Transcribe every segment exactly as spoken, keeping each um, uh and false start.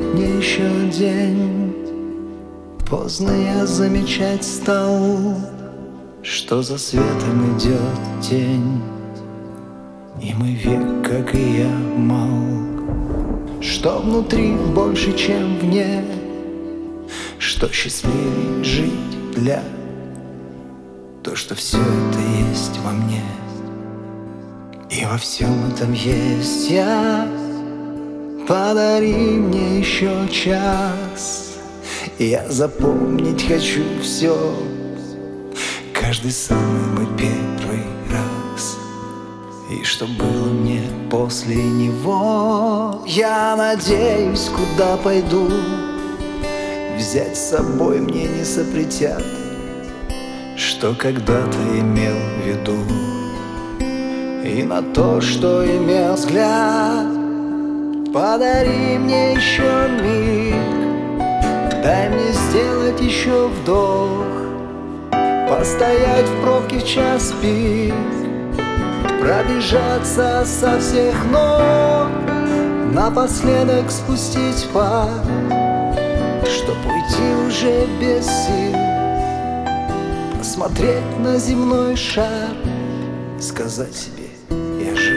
мне еще день. Поздно я замечать стал, что за светом идет тень, и мой век, как и я, мал. Что внутри больше, чем вне, что счастливее жить для то, что все это есть во мне. И во всем этом есть я. Подари мне еще час, я запомнить хочу все, каждый самый мой первый раз. И что было мне после него, я надеюсь, куда пойду, взять с собой мне не запретят, что когда-то имел в виду. И на то, что имел взгляд, подари мне еще миг, дай мне сделать еще вдох, постоять в пробке в час пик, пробежаться со всех ног, напоследок спустить пар, чтоб уйти уже без сил, посмотреть на земной шар, сказать себе: я жил.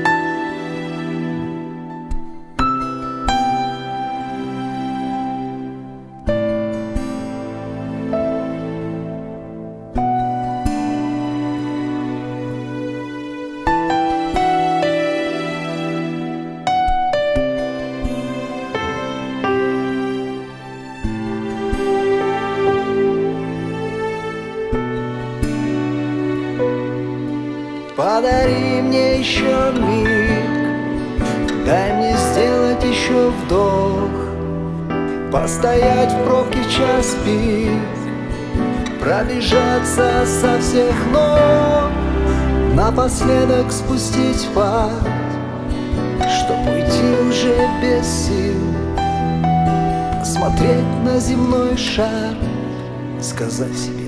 Подари мне еще миг, дай мне сделать еще вдох, постоять в пробке в час пик, пробежаться со всех ног, напоследок спустить пар, чтоб уйти уже без сил, посмотреть на земной шар, сказать себе: